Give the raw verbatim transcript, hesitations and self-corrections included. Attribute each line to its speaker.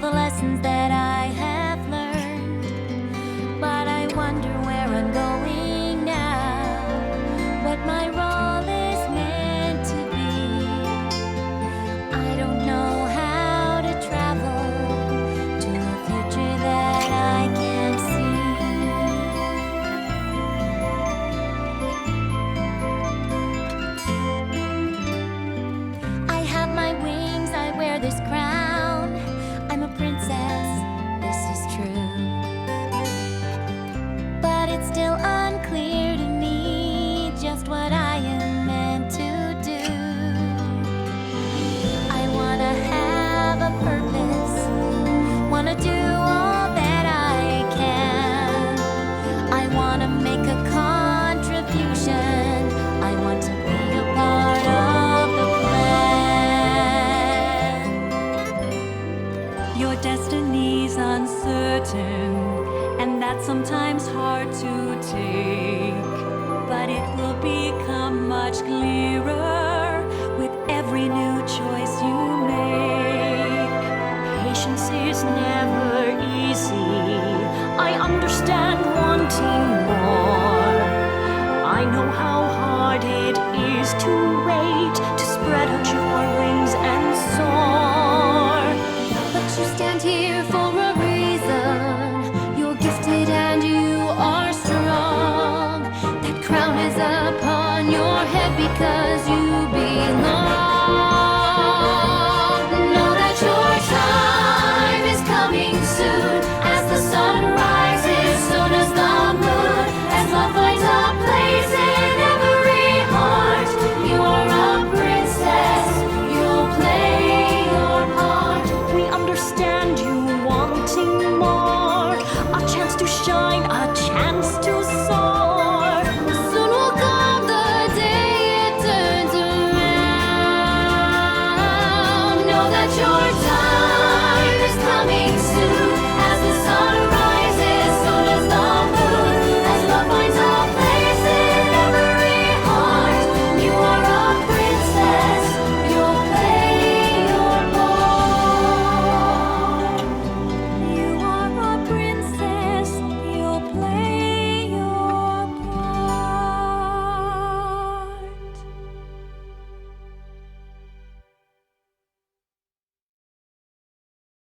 Speaker 1: the lessons that I have learned, but I wonder where I'm going now, what my role is meant to be. I don't know how to travel to a future that I can't see. I have my wings, I wear this crown. I'm a princess, this is true. But it's still unclear to me just what I am meant to do. I wanna have a purpose, wanna do all that I can. I wanna make a contribution, I want to be a part of the plan.
Speaker 2: Your destiny's uncertain, and that's sometimes hard to take. But it will become much clearer with every new choice you make. Patience is never easy. I understand wanting more. I know how hard it is to